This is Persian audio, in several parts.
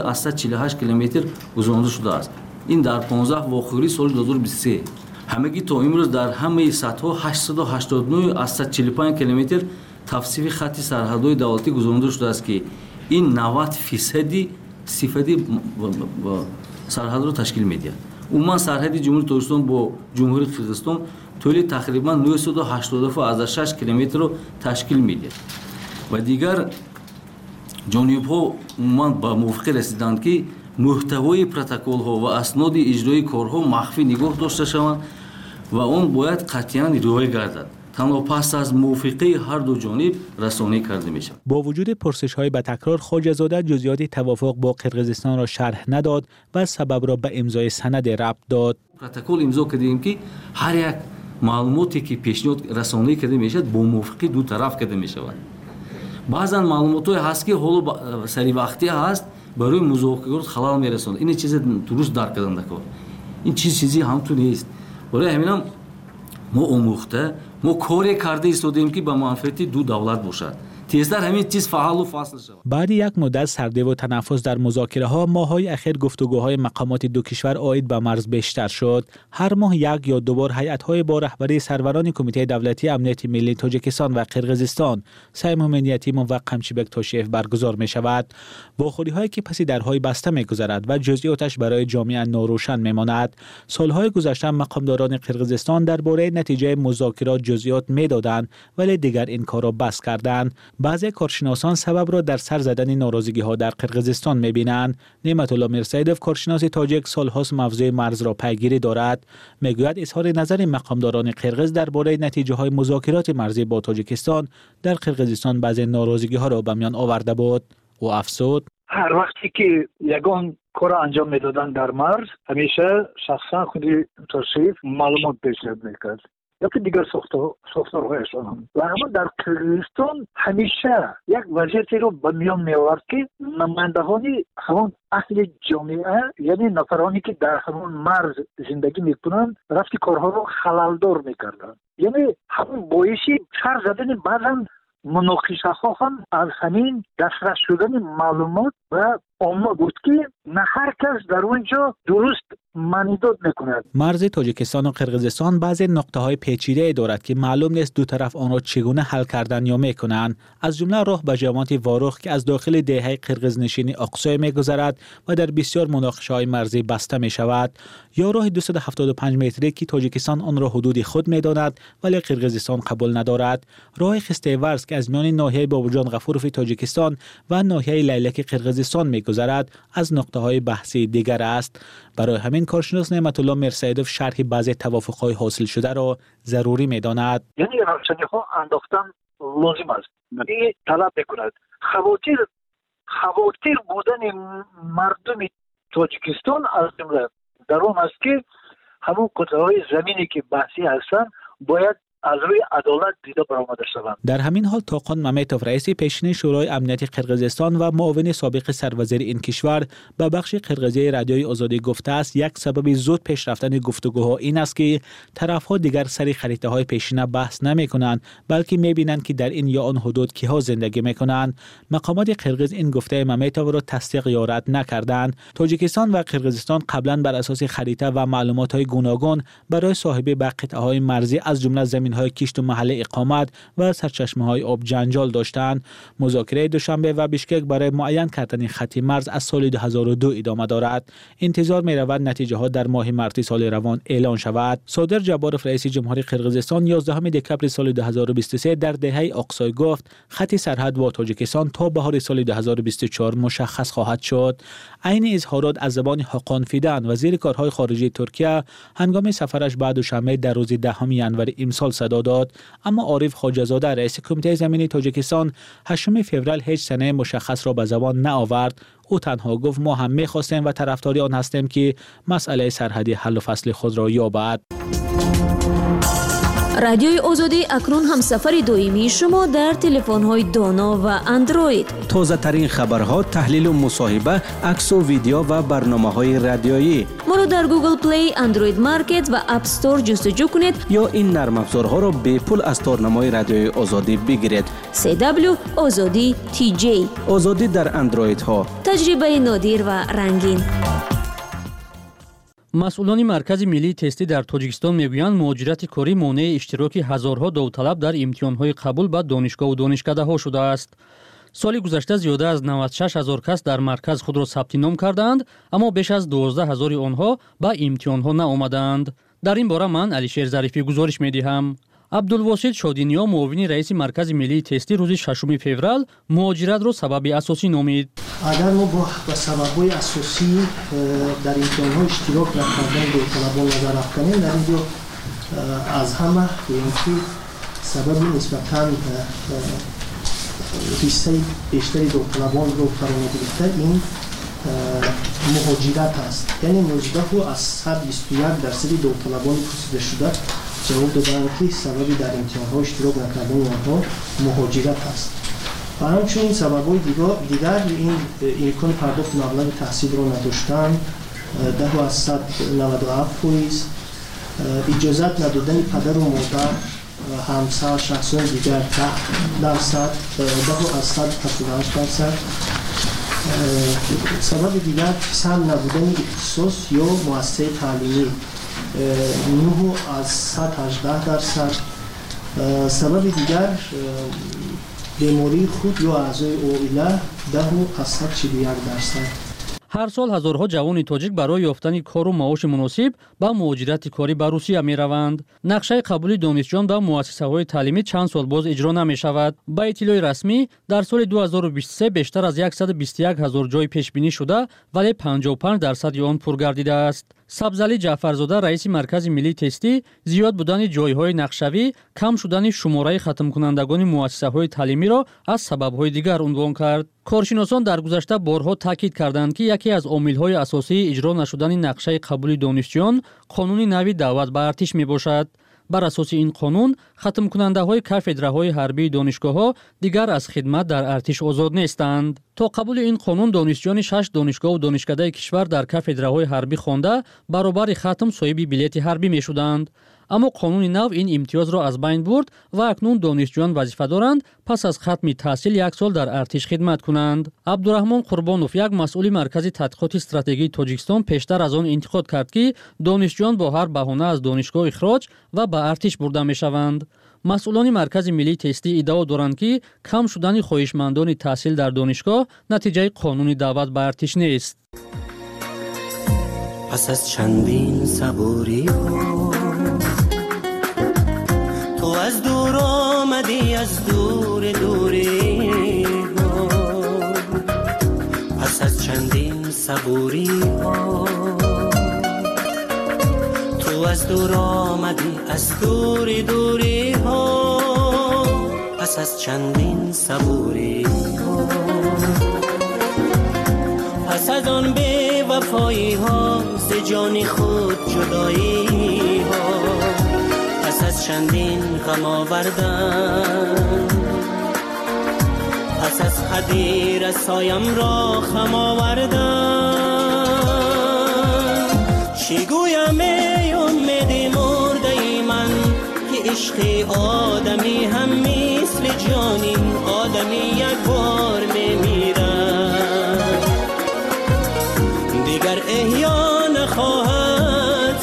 از 148 کیلومتر گذرانده شده است. این در 15 واخوری سال 2023 همگی تا امروز در همه سطح‌ها 889 از 145 کیلومتر تفصیل خط سرحدهای دولتی گذرانده شده است که این 90% صفتی سرحد رو تشکیل می‌دهد. عموما سرحد جمهوری تاجیکستان با جمهوری قرقیزستان طول تقریبا 987 کیلومتر رو تشکیل می‌دهد و دیگر جانب‌ها عموما با موافقه رسیدند که محتوای پروتکل‌ها و اسناد اجرایی کارها مخفی نگاه داشته شوند و اون باید قطعاً رعایت گردد. تنها پس از موافقه هر دو جانب رسانه‌ای کرده می‌شود. با وجود پرسش‌های به تکرار، خواجه‌زاده جزئیات توافق با قرقیزستان را شرح نداد و سبب را به امضای سند ربط داد. پروتکل امضا کردیم که هر یک معلوماتی که پیشنهاد رسانه‌ای کرده می‌شود با موافقه دو طرف کرده می‌شود. بعضن معلومات‌های هست که حالا سری وقتی هست برای مذاکرات خلال می‌رساند. این چیز درست درک کردن کار. این چیزی همون نیست. برای همین ما آموخته ما کاری کرده ایستادیم که به منفعت دو دولت باشد. تیزتر همین چیز فعال و فاصل شود. بعد یک مدت سردی و تنفس در مذاکره‌ها، ماه‌های اخیر گفتگوهای مقامات دو کشور عاید به مرز بیشتر شد. هر ماه یک یا دو بار هیئت‌های با رهبری سروران کمیته دولتی امنیت ملی تاجیکستان و قرقیزستان، سیم همینیتیم و قمچیبک تاشیف برگزار می‌شود. واخوری‌هایی که پس درهای بسته می‌گذرد و جزئیاتش برای جامعه ناروشن می‌ماند. سال‌های گذشته مقامداران قرقیزستان درباره نتیجه مذاکرات جزئیات می‌دادند، ولی دیگر این کار را بس کردند. بعضی کارشناسان سبب را در سر زدن ناراضگی‌ها در قرقیزستان می‌بینند. نعمت الله میرسیدوف، کارشناس تاجیک، سال‌هاست موضوع مرز را پیگیری دارد. میگوید اظهار نظر مقامداران قرقیز درباره نتیجه‌های مذاکرات مرزی با تاجیکستان در قرقیزستان بعضی ناراضگی‌ها را به میان آورده بود. او افزود: هر وقتی که یگان کار انجام میدادن در مرز، همیشه شخصا خود تاشیف معلومات پیشنهاد میکرد یا که دیگر ساختارهایشان هم. و اما در قرقیزستان همیشه یک وضعیتی رو به میان می آورد که نمایندگان همون اهل جامعه، یعنی نفرانی که در همون مرز زندگی میکنن، رفتی کارها رو خلالدار میکردن. یعنی همون باعثی سر زدن بعضا مناقشه ها هم از همین دسترس شدن معلومات و عامه بود که نه هر کس در اونجا درست معنیداد میکند. مرز تاجیکستان و قرقیزستان بعضی نقطه‌های پیچیده دارد که معلوم نیست دو طرف آن را چگونه حل کردن یا میکنند. از جمله راه به جامعات واروخ که از داخل دهه قرقیزنشین اقصی میگذرد و در بسیار مناقشه‌های مرزی بسته میشود، یا راه 275 متری که تاجیکستان آن را حدود خود میداند ولی قرقیزستان قبول ندارد. راه خستیورس که از میان ناحیه بابوجان غفوروف تاجیکستان و ناحیه لیلک قرقیزستان میگذرد از نقطه‌های بحثی دیگر است. برای همین کارشناس نعمت الله میرسیدوف شرح بعضی توافق‌های حاصل شده را ضروری می‌داند. یعنی روشنی‌ها انداختن لازم است. این طلب می‌کند خواطر بودن مردم تاجیکستان از جمله در اون است که همون قطعه‌های زمینی که بحثی هستند باید از روی عدالت دیده برآمده شوند. در همین حال توقان ممیتوف، رئیس پیشین شورای امنیت قرقیزستان و معاون سابق سروزیر این کشور، به بخش قرقیزی رادیوی آزادی گفته است یک سبب زود پیش رفتن گفتگوها این است که طرف‌ها دیگر سر خریطه‌های پیشینه بحث نمی‌کنند، بلکه می‌بینند که در این یا آن حدود کی‌ها زندگی می‌کنند. مقامات قرقیز این گفته ممیتوف را تصدیق یا رد نکردند. تاجیکستان و قرقیزستان قبلا بر اساس خریطه و معلومات‌های گوناگون برای صاحبی به قطعه‌های مرزی از جمله زمین‌های کشت و محل اقامت و سرچشمه‌های آب جنجال داشتند. مذاکره دوشنبه و بیشکک برای معین کردن خط مرز از سال 2002 ادامه دارد. انتظار می‌رود نتیجه‌ها در ماه مارس سال روان اعلان شود. صادر جبارف، رئیس جمهوری قرقیزستان، 11 دکمبر سال 2023 در دهه اقصی گفت خط سرحد با تاجیکستان تا بهار سال 2024 مشخص خواهد شد. عین اظهارات از زبان حاقان فیدان، وزیر کارهای خارجه ترکیه، هنگام سفرش بعد دوشنبه در روز 10 ژانویه امسال صدا داد. اما عارف خواجه‌زاده، رئیس کمیته زمینی تاجیکستان، 8 فوریه هیچ سنه مشخص را به زبان نآورد. او تنها گفت ما هم می‌خواستیم و طرفداری آن هستیم که مسئله سرحدی حل و فصل خود را یابد. رادیوی آزادی اکنون همسفر دائمی شما در تلفن‌های دانا و اندروید. تازه ترین خبرها، تحلیل و مصاحبه، عکس و ویدیو و برنامه‌های رادیویی. ما رو در گوگل پلی، اندروید مارکت و اپ استور جستجو کنید یا این نرم افزارها را به پول از تارنمای رادیوی آزادی بگیرید. CW آزادی TJ. آزادی در اندروید ها. تجربه نادر و رنگین. مسئولان مرکز ملی تستی در تاجیکستان میگویند مهاجرت کاری مانع اشتراک هزارها داوطلب در امتحانهای قبول به دانشگاه و دانشکده‌ها شده است. سال گذشته زیاده از 96,000 کس در مرکز خود را ثبت نام کردند، اما بیش از 12,000 آنها به امتحانها نآمدند. در این باره من علیشیر ظریفی گزارش می‌دهم. عبدالواسط شادینیا معاون رئیس مرکز ملی تستی روز 6 فوریه مهاجرت را سبب اساسی نامید. اگر ما با سبب‌های اساسی در امتحان‌ها اشتراک نکردن داوطلبان نظر افکنیم، در اینجا از همه اینکه سبب نسبتاً حصه بیشتری داوطلبان رو فرا گرفته این مهاجرت است. یعنی مهاجرت رو از 121% داوطلبان پرسیده شده جواب دادن که سببی در امتحان‌ها اشتراک نکردن آنها مهاجرت است. و همچنین سبب‌های دیگر این امکان پرداخت مبلغ تحصیل را نداشتن، 10 از 197%، اجازت ندادن پدر و مادر، همسر، شخصان دیگر 10%، 10 از 178%. سبب دیگر سهم نبودن اختصاص یا مؤسسه تعلیمی 9 از 118%. سبب دیگر بیماری خود یا اعضای عائله 10 از 141%. هر سال هزارها جوان تاجیک برای یافتن کار و معاش مناسب با مهاجرت کاری به روسیه می روند. نقشه قبول دانشجویان به مؤسسه‌های تعلیمی چند سال باز اجرا نمی شود. با اطلاع رسمی در سال 2023 بیشتر از 121,000 جای پیش بینی شده ولی 55% آن پر گردیده است. سبزعلی جعفرزاده رئیس مرکز ملی تستی زیاد بودن جایهای نقشه‌ای، کم شدن شماره ختم کنندگان مؤسسه‌های تعلیمی را از سبب‌های دیگر عنوان کرد. کارشناسان در گذشته بارها تاکید کردند که یکی از عامل‌های اساسی اجرا نشدن نقشه قبول دانشجویان قانون نوی دعوت به ارتش میباشد. بر اساس این قانون ختم کننده های کافدراهای حربی دانشگاه ها دیگر از خدمت در ارتش آزاد نیستند. تا قبول این قانون دانشجویان 6 دانشگاه و دانشکده کشور در کافدراهای حربی خوانده برابر ختم صاحب بلیط حربی می شدند. اما قانون نو این امتیاز را از بین برد و اکنون دانشجویان وظیفه دارند پس از ختم تحصیل 1 سال در ارتش خدمت کنند. عبدالرحمن قربانوف یک مسئول مرکز تحقیقات استراتژی تاجیکستان پیشتر از آن انتقاد کرد که دانشجویان با هر بهانه از دانشگاه اخراج و به ارتش برده می شوند. مسئولان مرکز ملی تستی ادعا دارند که کم شدن خواهشمندان تحصیل در دانشگاه نتیجه قانون دعوت به ارتش نیست. پس از چندین صبوری ها تو از دور آمدی، از دور دوری ها. پس از چندین صبوری ها تو از دور آمدی، از دور دوری ها. پس از چندین صبوری ها پس از آن بی وفایی ها ز جان خود جدایی ها. پس از چندین غم آوردن، پس از خدی رسایم را خم آوردن. چی گویم ای امید مرده من که عشق آدمی هم مثل جانین آدمی یک بار میمیرد، دیگر احیا نخواهد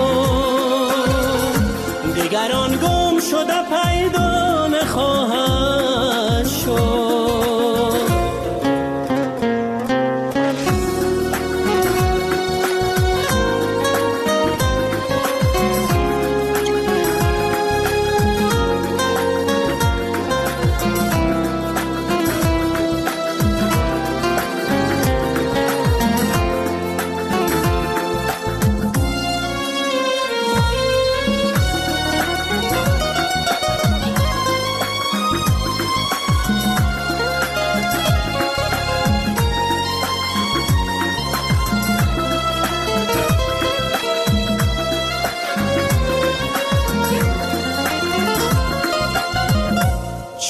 شد، دیگر آن گم شده پیدا نخواهد شد.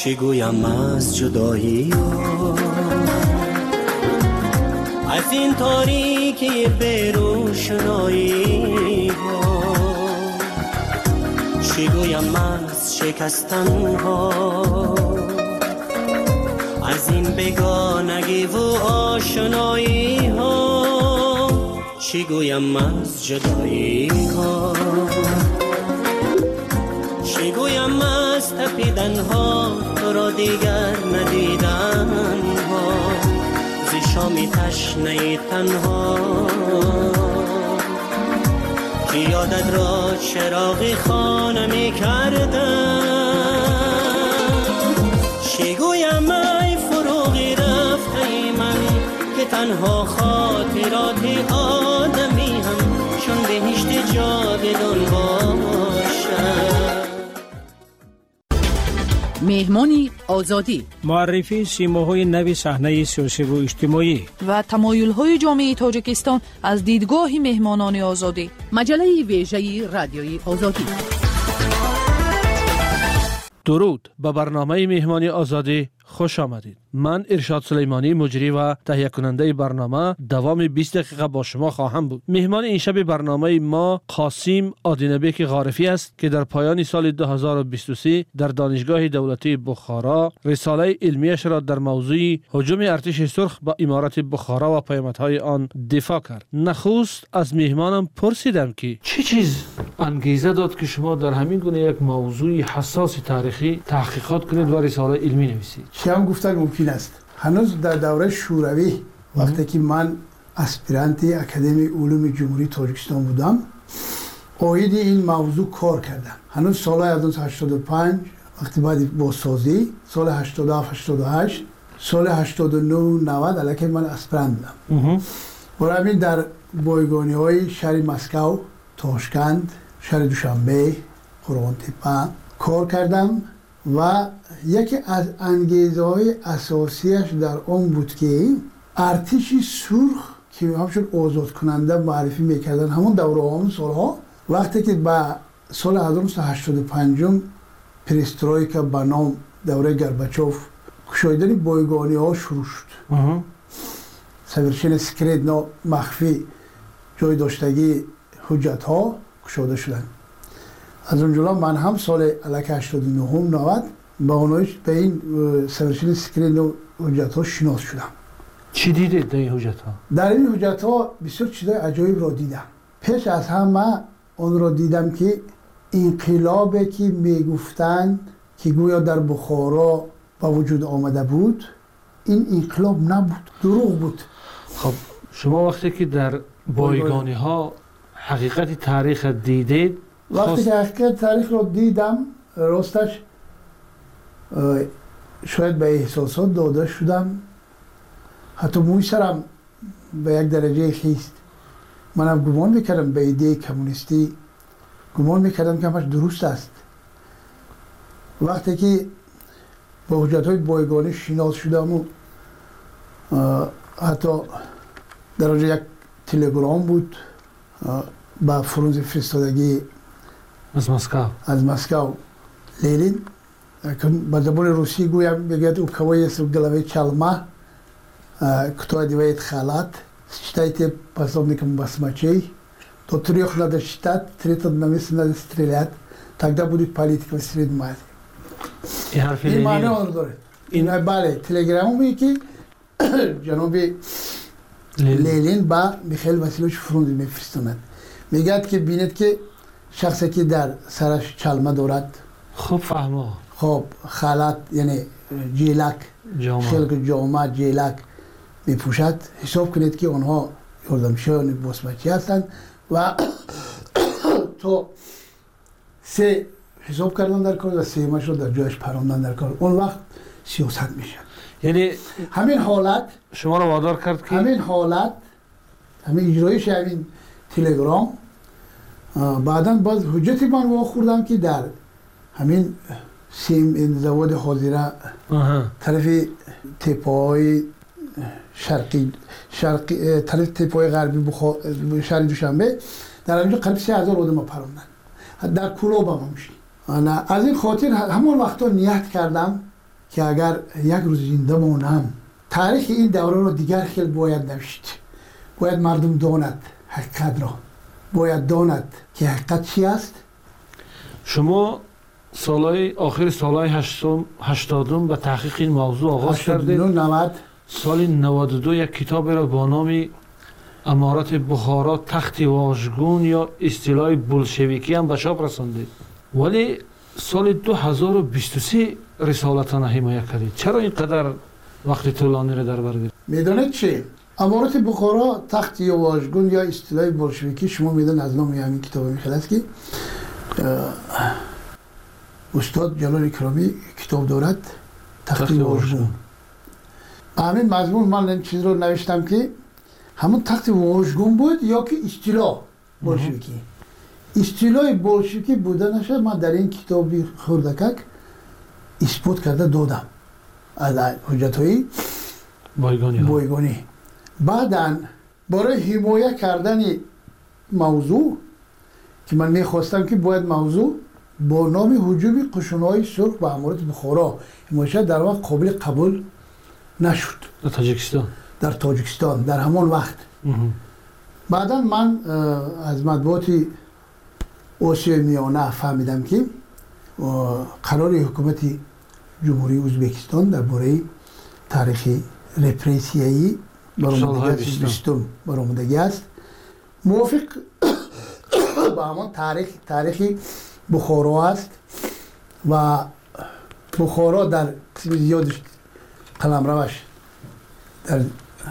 چی گویم از جدایی ها، از این تاریکی بیروشنایی ها، چی گویم از شکستن ها، از این بیگانگی و آشنایی ها، چی گویم از جدایی ها، چی گویم از تپیدن ها، تو را دیگر ندیدن ها، زی شامی تشنه تنها، که یادت را چراغی خانه می کردن، چی گویم ای فروغی رفته من، که تنها خاطرات آدمی هم چون بهشت جاودان باشد. مهمانی آزادی، معرفی سیماهای نوی صحنه سیاسی و اجتماعی و تمایل‌های جامعه تاجیکستان از دیدگاه مهمانان آزادی. مجله ویژه رادیوی آزادی. درود، به برنامه مهمانی آزادی خوش آمدید. من ارشاد سلیمانی، مجری و تهیه کننده برنامه، دوام 20 دقیقه با شما خواهم بود. مهمان این شب برنامه ما قاسم آدینبک غارفی است که در پایان سال 2023 در دانشگاه دولتی بخارا رساله علمیش را در موضوع هجوم ارتش سرخ به امارت بخارا و پیامدهای آن دفاع کرد. نخست از مهمانم پرسیدم که چه چیز انگیزه داد که شما در همین گونه یک موضوع حساس تاریخی تحقیقات کنید و رساله علمی نویسید؟ هم گفتن ممکن است. هنوز در دوره شوروی وقتی که من اسپیرانت اکادمی علوم جمهوری تاجیکستان بودم، اوید این موضوع کار کردم. هنوز سال 1985 وقتی بعد بازسازی، سال 87 88 سال 89 90 الکی من اسپیرانت بودم. برای همین در بایگانی‌های شهر مسکو، تاشکند، شهر دوشنبه، قرغن‌تپه کار کردم و یکی از انگیزه‌های اساسیش در اون بود که ارتش سرخ که همشون آزاد کننده معرفی میکردن همون دوره سالها، وقتی که با سال 1985 پریسترویکا به نام دوره گرباچوف کشایدن بایگانی‌ها شروع شد. سویرشن سکریدنا مخفی جای داشتگی حجت‌ها کشاده شدن. از اونجا من هم سال الک 89 90 با اونایش به این سویرشن سکرین و حجت ها شناس شدم. چی دیدید در این حجت ها؟ در این حجت ها بسیار چیزای عجایب را دیدم. پیش از همه اون را دیدم که انقلابی که میگفتند که گویا در بخارا با وجود آمده بود، این انقلاب نبود، دروغ بود. خب شما وقتی که در بایگانی ها حقیقت تاریخ دیدید، وقتی که حقیقت تاریخ رو دیدم راستش شاید به احساسات داده شدم، حتی موی سرم به یک درجه خیست. منم گمان میکردم به ایده کمونیستی، گمان میکردم که همش درست است. وقتی که با حجت‌های بایگانی شناس شدم و حتی در اونجا یک تلگرام بود با فرانز فرستادگی از مسکو لینین که با زبان روسی گویم بگید اوکوی سوگلوی چلمه кто одевает халат, считайте пособником басмачей, до 3 надо считать, 3 на месте надо стрелять, тогда будет политика в Средней Азии. این معنی آن داره. این بله تلگرامی که جناب لینین با میخائیل واسیلوویچ فرانز میفرستند، میگه که بینید که شخصی که در سرش چلمه دارد، خوب فهمو، خب خالات یعنی جیلک، خلق جامعه جیلک میپوشد، حساب کنید که آنها یاردمچیان باسمچی هستند و تو سه حساب کردن در کار و سهمش رو در جایش پراندن در کار، اون وقت سیاست میشه. یعنی همین حالت شما رو وادار کرد که همین حالت، همین اجرایش همین تلگرام بعداً باز حجتی من واخوردم که در همین سیم زواد حاضره طرف تپه‌های شرقی طرف تپه‌های غربی شهر دوشنبه در اینجا قریب 3000 آدم پراندن در کلوب هم میشه. از این خاطر همون وقتا نیت کردم که اگر یک روز زنده مونم تاریخ این دوره رو دیگر خیلی باید نوشت. باید مردم داند حقیقت را، باید داند که حقیقت چی است. شما سالهای آخر سالهای 80 به تحقیق این موضوع آغاز کردید. 90 سال 92 یک کتاب را با نام امارت بخارا تخت واژگون یا اصطلاح بولشویکی هم به چاپ رساندید. ولی سال 2023 رسالتان حمایت کردید. چرا اینقدر وقت طولانی را در بر گرفت؟ میدونید چی؟ امارت بخارا تخت واژگون یا اصطلاح بولشویکی، شما میدونید از نام همین کتاب میخواد است که استاد جلال اکرامی کتاب دارد تخت واژگون. همین مضمون من این چیز رو نوشتم که همون تخت واژگون بود یا که اصطلاح بولشویکی. اصطلاح بولشویکی بودنش من در این کتابی خردکک اثبات کرده دادم از حجت‌های بایگانی. بعداً برای حمایت کردن موضوع که من میخواستم که باید موضوع با نام هجوم قشون‌های سرخ به امارت بخارا حمایت در واقع قابل قبول نشد در تاجیکستان در همان وقت. بعدا من از مطبوعات آسیای میانه فهمیدم که قرار حکومت جمهوری ازبکستان درباره تاریخ رپریسیایی برآمدگی است موافق با همان تاریخ بخارا است و بخارا در قسم زیادش قلمروش در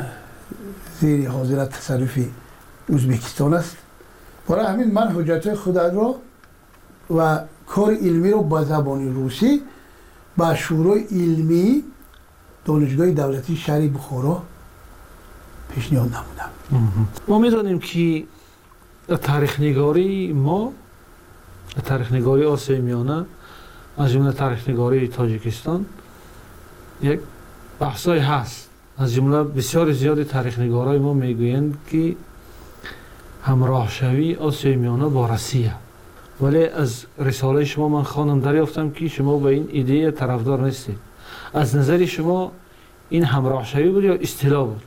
زیر حاضرت تصرف ازبکستان است. برای همین من حجت خود را و کار علمی را با زبان روسی با شورای علمی دانشگاه دولتی شهر بخارا پیشنهاد نمودم. ما میدانیم که تاریخ نگاری ما، تاریخ نگاری آسیای میانه از جمله تاریخ نگاری تاجیکستان یک بحثای هست. از جمله بسیار زیاد تاریخ نگارای ما میگویند که همراه شوی آسیای میانه با روسیه، ولی از رساله شما من خواندم دریافتم که شما به این ایده طرفدار نیستید. از نظر شما این همراه شوی بود یا اصطلاح بود؟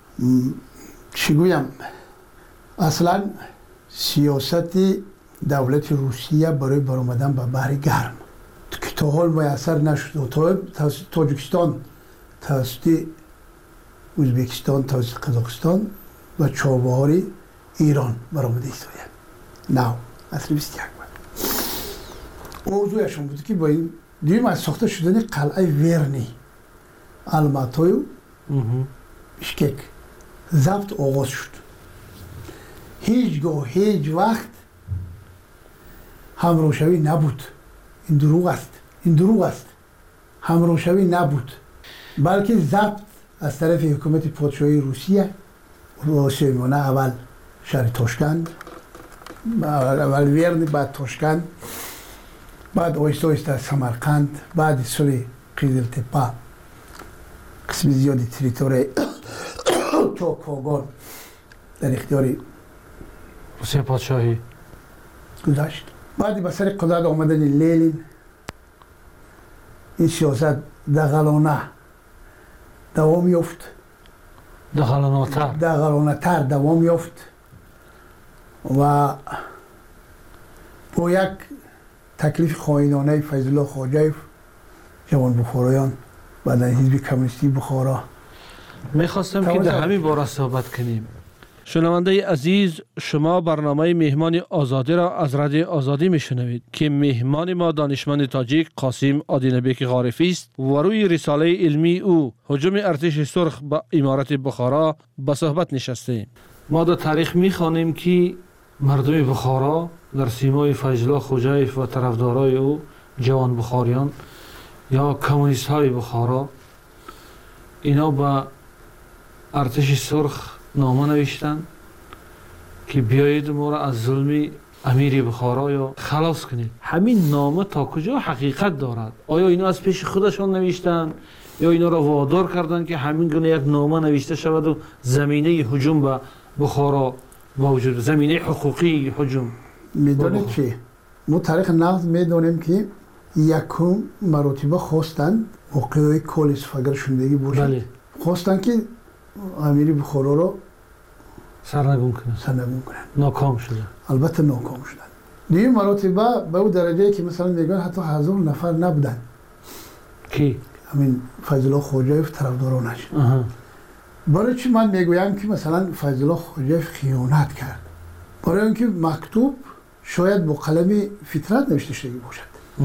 چی گویم؟ اصلا سیاست دولت روسیه برای برآمدن به بحر گرم که تا حال میسر نشد. توسط تاجیکستان، توسط ازبکستان، توسط قزاقستان و چابهار ایران برآمده ایستاید. نه اصل 21 بود. موضوعشون بود که با این دیدیم از ساخته شدن قلعه ورنی الماتای بشکک ضبط آغاز شد. هیچگاه هیچ وقت همراهشوی نبود. این دروغ است. همراهشوی نبود، بلکه ضبط از طرف حکومت پادشاهی روسیه و آسیای میانه، اول شهر تاشکند، اول ورن، بعد تاشکند، بعد آهسته آهسته سمرقند، بعد سال قیزلتپه قسم زیادی تریتوری چاکاگان در اختیار روسیه پادشاهی گذاشت. بعد به سر قدرت آمدن لنین این سیاست دغلانه دوام یافت، دغلانه‌تر دوام یافت و با یک تکلیف خائنانه فیض الله خواجه جوان بخارایان و در حزب کمونیستی بخارا. میخواستم که در همین باره صحبت کنیم. شنونده عزیز، شما برنامه مهمان آزادی را از رادیو آزادی میشنوید که مهمان ما دانشمند تاجیک قاسم آدینبک غارفی است و روی رساله علمی او هجوم ارتش سرخ به امارت بخارا به صحبت نشسته. ما در تاریخ میخوانیم که مردم بخارا در سیمای فیض الله خواجه و طرفدارای او جوان بخاریان یا کمونیست های بخارا اینا به ارتش سرخ نامه نوشتن که بیایید ما را از ظلم امیر بخارا یا خلاص کنید. همین نامه تا کجا حقیقت دارد؟ آیا اینا از پیش خودشان نوشتن یا اینا را وادار کردند که همین گونه یک نامه نوشته شود و زمینه هجوم به بخارا موجود، زمینه حقوقی هجوم؟ میدونید چی؟ ما تاریخ نقد میدونیم که یکم مراتبه خواستند موقعی کل استفاگر شدگی باشد. خواستند که امیر بخارا را سرنگون کنند. ناکام شدند. البته ناکام شدند. دیگه مراتبه به اون درجه که مثلا میگن حتی 1000 نفر نبودن. کی؟ همین فیض الله خواجویف طرفدارانش. برای چی من میگویم که مثلا فیض الله خواجویف خیانت کرد؟ برای اینکه مکتوب شاید با قلم فطرت نوشته شده باشد.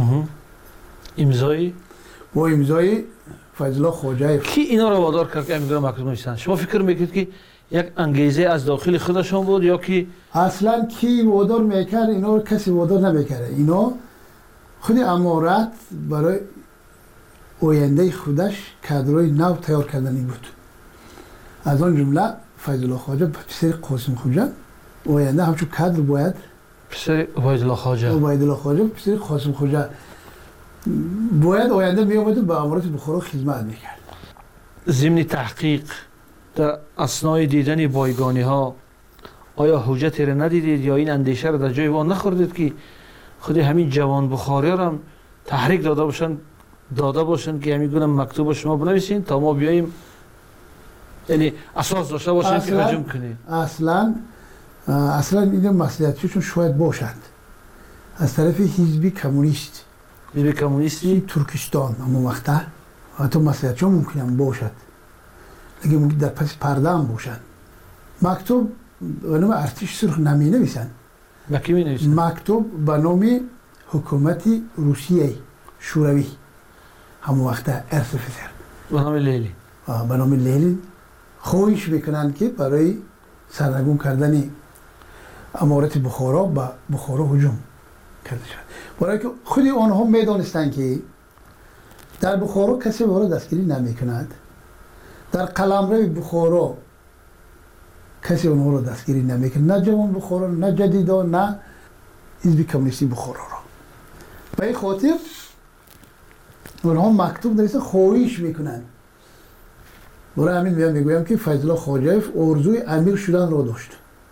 امضای با امضای فیض الله خواجویف. کی اینا رو وادار کرد که امضا مکتوب نوشتن؟ شما فکر میکنید که یک انگیزه از داخل خودشون بود یا که اصلا کی وادار میکرد؟ اینا رو کسی وادار نمیکرد. اینا خود امارت برای آینده خودش کادرای نو تیار کردنی بود. از آن جمله فیض الله خواجه پسر قاسم خوجه آینده همچون کادر باید پسر عبید الله خواجه پسر قاسم خوجه باید آینده می آمد و به امارت بخارا خدمت میکرد. ضمن تحقیق در اثنای دیدن بایگانی ها آیا حجتی را ندیدید یا این اندیشه را در جای وان نخوردید که خود همین جوان بخاری را هم تحریک داده باشند که همین گونه مکتوب شما بنویسین تا ما بیاییم، یعنی اساس داشته باشند که هجوم کنید؟ اصلا این مسئولیتشون شاید باشند از طرف حزب کمونیستی ترکستان. اما وقتا حتی مسئولیتشون ممکنه باشد، اگه ممکن در پس پرده هم باشند. مکتوب به نام ارتش سرخ نمی نویسند. مکتوب به نام حکومت روسیه شوروی همون وقتا RSFSR به نام لیلی خواهش میکنند که برای سرنگون کردن امارت بخارا به بخارا هجوم کرده شد. برای که خود آنها میدانستند که در بخارا کسی او را دستگیری نمیکند، در قلمرو بخارا کسی اونها را دستگیری نمیکند، نه جوان بخارا، نه جدیدا، نه حزب کمونیستی بخارا را. به این خاطر اونها مکتوب نویسه خواهش میکنند. برای همین میگویم که فیض الله خواجویف آرزوی امیر شدن را داشت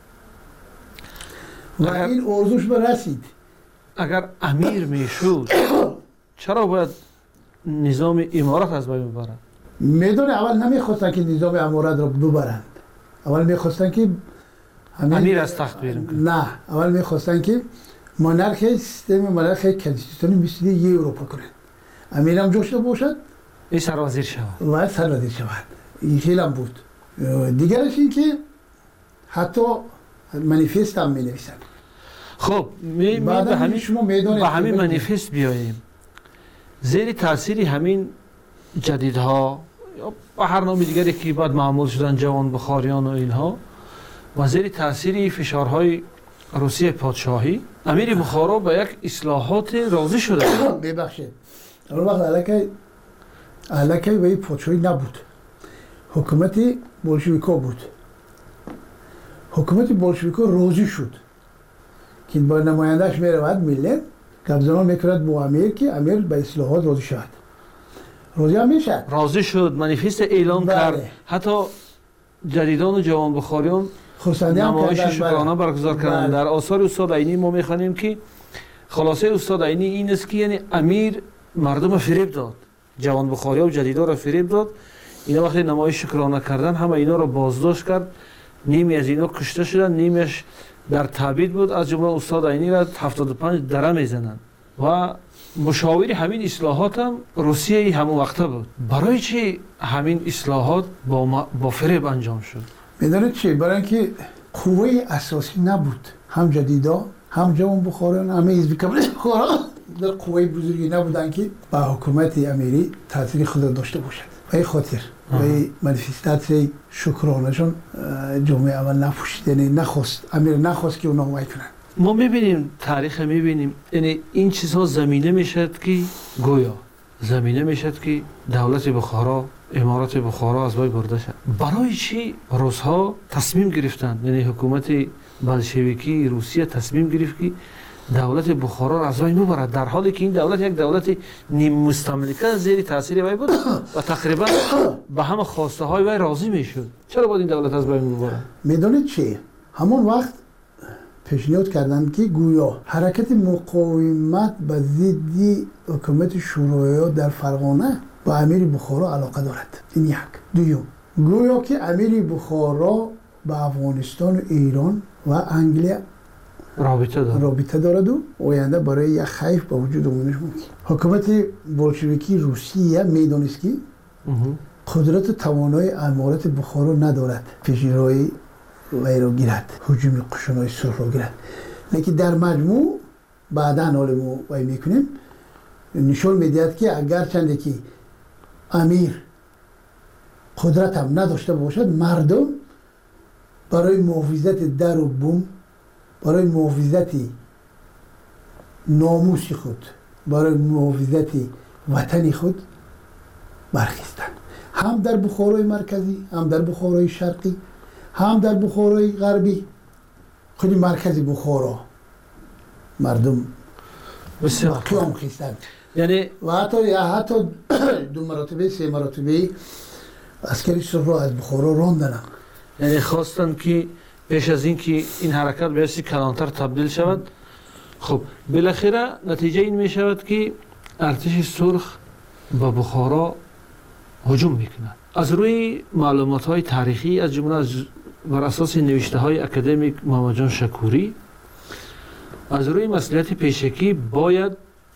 و این آرزوش به رسید. اگر امیر میشد چرا باید نظام امارت از بین ببرند؟ میدونه اول نمیخواستن که نظام امارت را ببرند، اول میخواستن که امیر از تخت بیرون کنند. نه، اول میخواستن که سیستم مونارخی کنستیتوشنی مثل اروپا کنند. امیر هم جوشته باشد، این سروزیر شود و سروزیر شود. این خیلی هم بود. دیگرش این که حتی منیفست هم می نویسند. خب به همین منیفست بیاییم. زیر تاثیر همین جدیدها یا به هر نام دیگری که بعد معمول شدن جوان بخاریان و اینها و زیر تاثیر فشارهای روسیه پادشاهی امیر بخارا به یک اصلاحات راضی شده. ببخشید اون وقت علاقه به این پادشاهی نبود، حکومت بولشویکا بود. حکومت بولشویکا راضی شد که با نمایندهش میرود ملت گپزنان میکرد با امیر که امیر به اصلاحات راضی شد. راضی هم میشد. راضی شد، منیفست اعلام کرد. حتی جدیدان و جوان بخاریان نمایش شکرانه برگزار کردند. در آثار استاد عینی ما میخوانیم که خلاصه استاد عینی این است که یعنی امیر مردم فریب داد، جوان بخاریا و جدیدا را فریب داد. اینا وقتی نمایش شکرانه کردن همه اینا را بازداشت کرد، نیمی از اینا کشته شدن، نیمیش در تعبید بود. از جمله استاد عینی را 75 دره میزنند و مشاور همین اصلاحات هم روسیه همون وقته بود. برای چی همین اصلاحات با فریب انجام شد؟ میدونید چی؟ برای اینکه قوه اساسی نبود، هم جدیدا هم جوان بخاران همه حزب کمونیست بخارا در قوه بزرگی نبودن که با حکومت امیری تاثیر خود داشته باشد. به این خاطر به منیفستاسیون شکرانهشون جامعه اول نپوشید، یعنی امیر نخواست که اونا حمایت کنن. ما میبینیم تاریخ میبینیم، یعنی این چیزها زمینه میشد که دولت بخارا، امارات بخارا از بین برده شد. برای چی روس‌ها تصمیم گرفتند، یعنی حکومت بلشویکی روسیه تصمیم گرفت که دولت بخارا را از بین ببرد، در حالی که این دولت یک دولت نیم مستملکه زیر تاثیر وی بود و تقریبا به همه خواسته های وی راضی میشد؟ چرا باید این دولت از بین ببرد؟ میدونید چی؟ همون وقت پیشنهاد کردند که گویا حرکت مقاومت به ضد حکومت شوروی در فرغانه با امیر بخارا علاقه دارد. این یک. دوم، گویا که امیر بخارا با افغانستان و ایران و انگلیس رابطه دارد و آینده برای یک خیف به وجود آمدنش ممکن. حکومت بولشویکی روسیه میدانست که قدرت و توانایی امارت بخارا ندارد پیشروی وی را گیرد، هجوم قشونهای سرخ را گیرد. لیکن در مجموع بعدا حال ما وی میکنیم نشان میدهد که اگر چنده که امیر قدرت هم نداشته باشد، مردم برای محافظت در و بوم، برای محافظت ناموس خود، برای محافظت وطن خود برخیستند. هم در بخارای مرکزی، هم در بخارای شرقی، هم در بخارای غربی. خود مرکزی بخارا مردم قیام خیستند. یعنی و حتی 2 مرتبه 3 مرتبه عسکری سرخ را از بخارا راندند. یعنی خواستند که پیش از این که این حرکت به حیث کلانتر تبدیل شود. خب بالاخره نتیجه این می شود که ارتش سرخ به بخارا هجوم میکند. از روی معلومات های تاریخی از جمله بر اساس نوشته های اکادمیک محمد جان شکوری، از روی مسئولیت پیشکی باید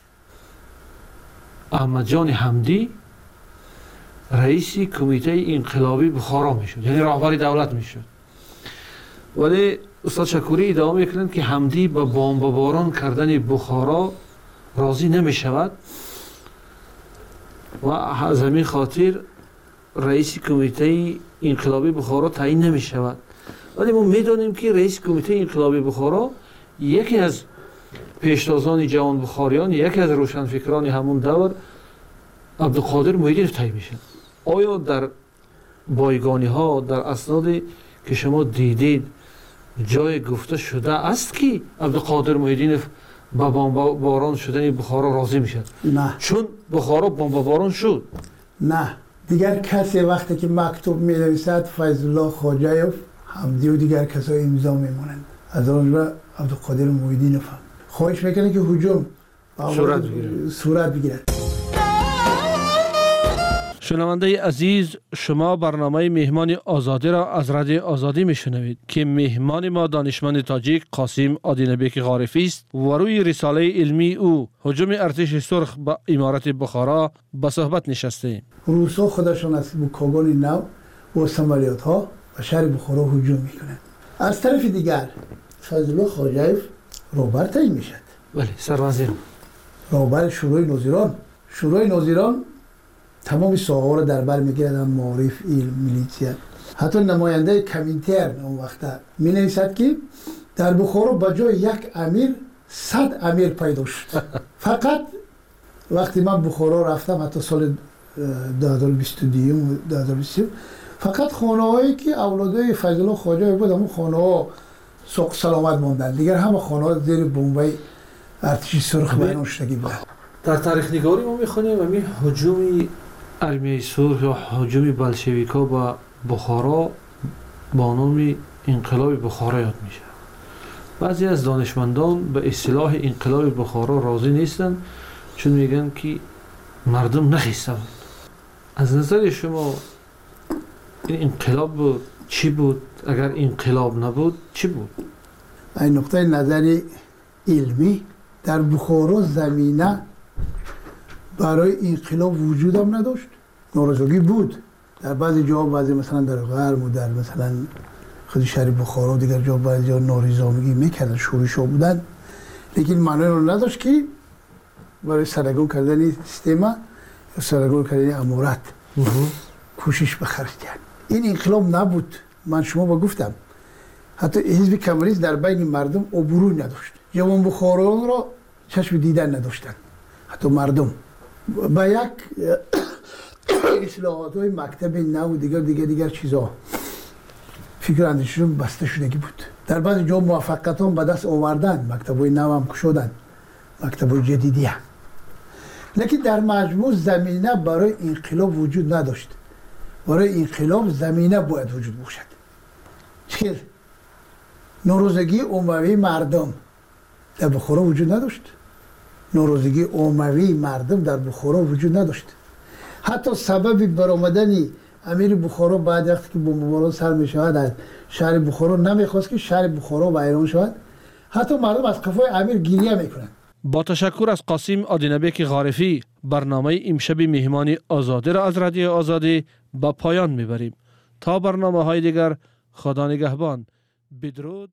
احمد جان حمدی رئیس کمیته انقلابی بخارا میشد، یعنی رهبر دولت میشد. ولی استاد شکوری ادامه میکنند که حمدی با بمباران کردن بخارا راضی نمیشود و از همین خاطر رئیس کمیته انقلابی بخارا تعیین نمیشود. ولی ما میدانیم که رئیس کمیته انقلابی بخارا یکی از پیشتازان جوان بخاریان، یکی از روشنفکران همون دور عبدالقادر محیدینов تعیین میشد. آیا در بایگانی ها، در اسنادی که شما دیدید جای گفته شده است که عبدالقادر محیدینов با بمباران شدن بخارا راضی میشد؟ نه. چون بخارا بمباران شد. نه. دیگر کسی وقتی که مکتوب می نویسد فیض الله خواجه‌یوف، حمدی و دیگر کسای امضا میمونند. از آن را عبدالقادر محیدینov خواهش میکنه که هجوم صورت بگیرد. شنونده عزیز، شما برنامه مهمان آزادی را از رادیو آزادی میشنوید که مهمان ما دانشمند تاجیک قاسم عادینبک غارفی است و روی رساله علمی او هجوم ارتش سرخ به امارت بخارا به صحبت نشسته. روسا خودشان از بوکاگان نو و سمالیات ها و شهر بخارا هجوم میکنند. از طرف دیگر فیض الله خواجه‌یوف رهبر تعیین میشد. بله، سروزیر رهبر شورای ناظران. شورای ناظران تمام ساحه‌ها را در بر میگیرد، معارف، علم، میلیتیا. حتی نماینده کمینترن اون وقت می نویسد که در بخارا به جای یک امیر 100 امیر پیدا شد. فقط وقتی من بخارا رفتم، حتی سال 2022 و 2023، فقط خانه‌هایی که اولادای فیض الله خواجه‌یوف بود، همون خانه‌ها سوق سلامت ماندن. دیگر همه خانه‌ها زیر بمبای ارتش سرخ بیان شدگی بود. در تاریخ نگاری ما میخونیم همین هجوم ارمیه سرخ یا هجوم بلشویکا به بخارا با نام انقلاب بخارا یاد میشه. بعضی از دانشمندان به اصطلاح انقلاب بخارا راضی نیستند، چون میگن که مردم نخیستند. از نظر شما این انقلاب بود چی بود؟ اگر انقلاب نبود چی بود؟ این نقطه نظر علمی در بخارا زمینه برای انقلاب وجود هم نداشت. نارضایی بود در بعضی جا، بعضی مثلا در غرب و در مثلا خود شهر بخارا دیگر جا بعضی جا نارضایتی میکردن، شورش‌ها بودن، لیکن معنی رو نداشت که برای سرنگون کردن سیستم یا سرنگون کردن امارت کوشش بخرج کرد. این انقلاب نبود. من شما با گفتم حتی حزب کمونیست در بین مردم عبوری نداشت. جوان بخارایان را چشم دیدن نداشتند. حتی مردم با یک اصلاحات های مکتب نو و دیگر چیزا فکر اندیششون بسته شدگی بود. در بعضی جا موفقیت هم به دست آوردن، مکتب های نو هم کشودن، مکتب های جدیدی هم. لیکن در مجموع زمینه برای انقلاب وجود نداشت. برای انقلاب زمینه باید وجود باشد. چیز نوروزگی عمومی مردم در بخارا وجود نداشت. نوروزگی عمومی مردم در بخارا وجود نداشت. حتی سبب برآمدن امیر بخارا بعد وقتی که بمباران سر می شود از شهر بخارا نمیخواست که شهر بخارا ویران شود. حتی مردم از قفای امیر گریه میکنند. با تشکر از قاسم آدینبک غارفی، برنامه امشب مهمانی آزادی را از رادیو آزادی به پایان میبریم. تا برنامه های دیگر، خدا نگهبان. بدرود.